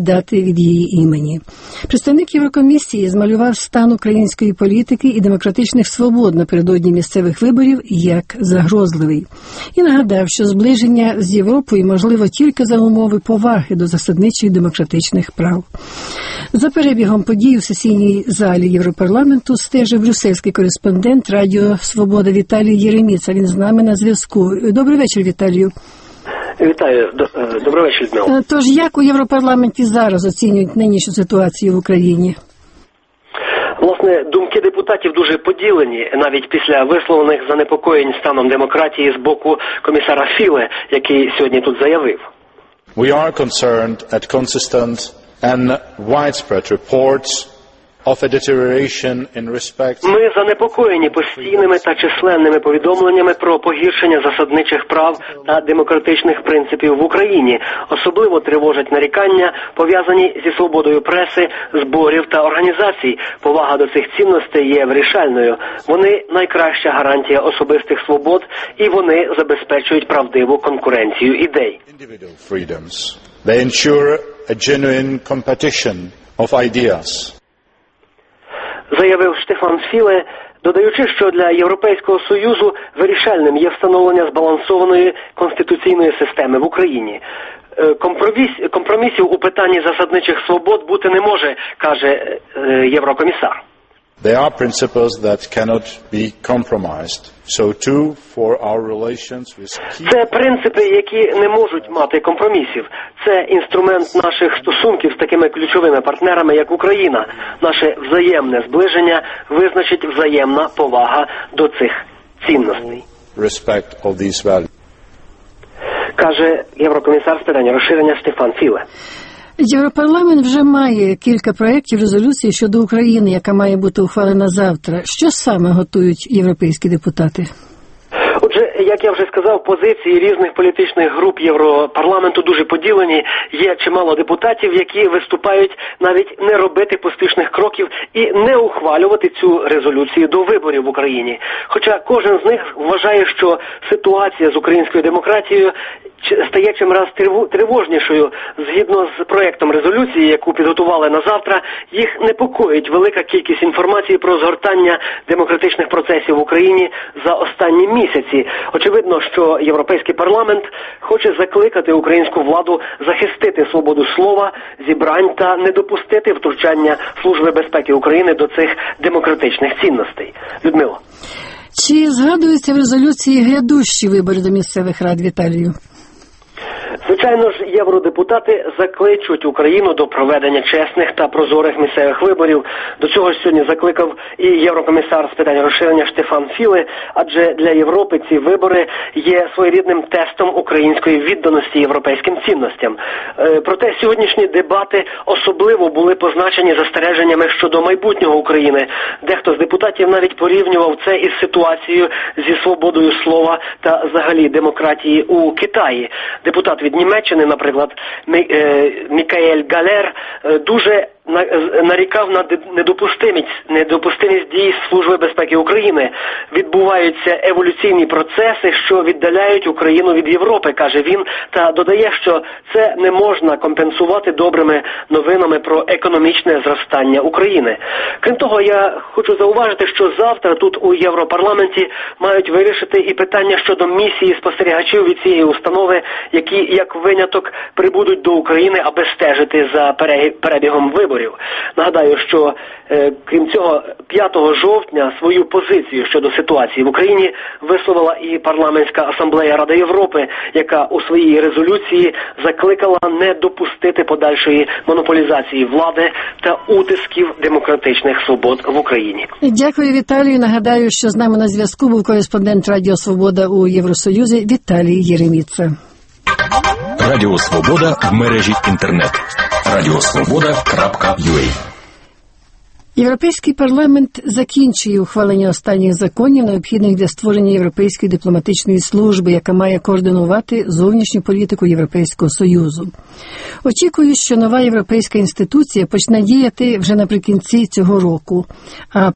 дати від її імені. Представник Єврокомісії змалював стан української політики і демократичних свобод напередодні місцевих виборів як загрозливий. І нагадав, що зближення з Європою можливо тільки за умови поваги до засадничих демократичних прав. За перебігом подій у сесійній залі Європарламенту стежив брюссельський кореспондент Радіо Свобода Віталій Єреміца. Він з нами на зв'язку. Добрий вечір, Віталію. Вітаю. Добрий вечір, Людмила. Тож, як у Європарламенті зараз оцінюють нинішню ситуацію в Україні? Власне, думки депутатів дуже поділені, навіть після висловлених занепокоєнь станом демократії з боку комісара Філе, який сьогодні тут заявив. We are concerned at consistent and widespread reports of a deterioration in respect. Ми занепокоєні постійними та численними повідомленнями про погіршення засадничих прав та демократичних принципів в Україні. Особливо тривожать нарікання, пов'язані зі свободою преси, зборів та організацій. Повага до цих цінностей є вирішальною. Вони найкраща гарантія особистих свобод, і вони забезпечують правдиву конкуренцію ідей. Individual freedoms. They ensure a genuine competition of ideas. Заявив Штефан Філе, додаючи, що для Європейського Союзу вирішальним є встановлення збалансованої конституційної системи в Україні. Компромісів у питанні засадничих свобод бути не може, каже єврокомісар. They are principles that cannot be compromised. So too for our relations with key... Це принципи, які не можуть мати компромісів. Це інструмент наших стосунків з такими ключовими партнерами, як Україна. Наше взаємне зближення визначить взаємна повага до цих цінностей. Respect of these values. Каже єврокомісар з питань розширення Штефан Філе. Європарламент вже має кілька проєктів резолюції щодо України, яка має бути ухвалена завтра. Що саме готують європейські депутати? Отже, як я вже сказав, позиції різних політичних груп Європарламенту дуже поділені. Є чимало депутатів, які виступають навіть не робити поспішних кроків і не ухвалювати цю резолюцію до виборів в Україні. Хоча кожен з них вважає, що ситуація з українською демократією стає чимраз тривожнішою. Згідно з проектом резолюції, яку підготували на завтра, їх непокоїть велика кількість інформації про згортання демократичних процесів в Україні за останні місяці. Очевидно, що Європейський парламент хоче закликати українську владу захистити свободу слова, зібрань та не допустити втручання Служби безпеки України до цих демократичних цінностей. Людмила. Чи згадуються в резолюції грядущі вибори до місцевих рад, Віталію? Звичайно ж, євродепутати закличуть Україну до проведення чесних та прозорих місцевих виборів. До цього ж сьогодні закликав і єврокомісар з питань розширення Штефан Філе, адже для Європи ці вибори є своєрідним тестом української відданості європейським цінностям. Проте сьогоднішні дебати особливо були позначені застереженнями щодо майбутнього України. Дехто з депутатів навіть порівнював це із ситуацією зі свободою слова та взагалі демократії у Китаї. Депутат від Німеччини, наприклад, Мікаель Галер, дуже нарікав на недопустимість дій Служби безпеки України. Відбуваються еволюційні процеси, що віддаляють Україну від Європи, каже він, та додає, що це не можна компенсувати добрими новинами про економічне зростання України. Крім того, я хочу зауважити, що завтра тут у Європарламенті мають вирішити і питання щодо місії спостерігачів від цієї установи, які, як виняток, прибудуть до України, аби стежити за перебігом виборів. Нагадаю, що крім цього, 5 жовтня свою позицію щодо ситуації в Україні висловила і парламентська асамблея Ради Європи, яка у своїй резолюції закликала не допустити подальшої монополізації влади та утисків демократичних свобод в Україні. Дякую, Віталію. Нагадаю, що з нами на зв'язку був кореспондент Радіо Свобода у Євросоюзі Віталій Єреміца. Радіо Свобода в мережі інтернет. radiosvoboda.ua. Європейський парламент закінчує ухвалення останніх законів, необхідних для створення Європейської дипломатичної служби, яка має координувати зовнішню політику Європейського Союзу. Очікую, що нова європейська інституція почне діяти вже наприкінці цього року, а